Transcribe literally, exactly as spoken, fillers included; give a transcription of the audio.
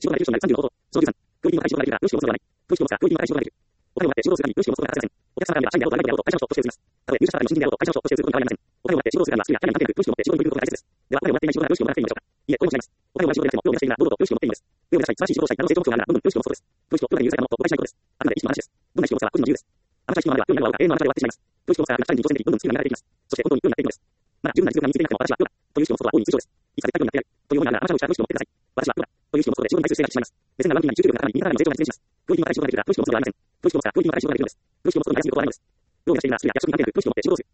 仕事ができる人になるさんじゅうの方法。小じゅうさん。クオリティの高い仕事ができるが、よしきを持つことはない。よしきを持つが、クオリティの高い仕事ができる。お金をもらって仕事をするがに、よしきを持つことがありません。お客様から見れば社員であろうとアルバイトであろうと会社の人として移ります。たとえ入社した方でも新人であろうと会社の人として移ることに変わりません。お金をもらって仕事をするがにはスキルやキャリアに関係なく、よしきを持って仕事に移ることが大切です。では、お金をもらっていない仕事がよしきをもらっていいのでしょうか。いえ、これも違います。お金をもらう仕事でなくても、業務がしているな、堂々とよしきを持っていいのです。上を目指したい、素晴らしい仕事をしたい、など成長目標があるなら、どんどんよしきを持つことです。よしきを部下に許されたものと誤解しないことです。あくまで意識の話です。どんな意識を持つかは個人の自由です。あなたが意識のままでは、業務になるわが永遠の話で終わってしまいます。よしきを持つから、チャレンジに挑戦的にどんどんスキルが磨かれていきます。そして本当にようになっていくのです。まだ十分な実力が身についていなくても、私はプロだという意識を持つことは大いに通常です。いつか絶対プロになってやるというようになるなら、あなたの内からよしきを持ってください。私はプロだという意識を持つことで仕事に対する姿勢が一致しまいます。目線が上向きになり、集中力が高まり、右肩上がりの成長が実現します。クオリティの高い仕事ができるが、よしきを持つことはありません。よしきを持つから、クオリティの高い仕事ができるのです。よしきを持つことに対することはないのです。業務がしているなら、スキルや役職に関係なく、よしきを持って仕事をする。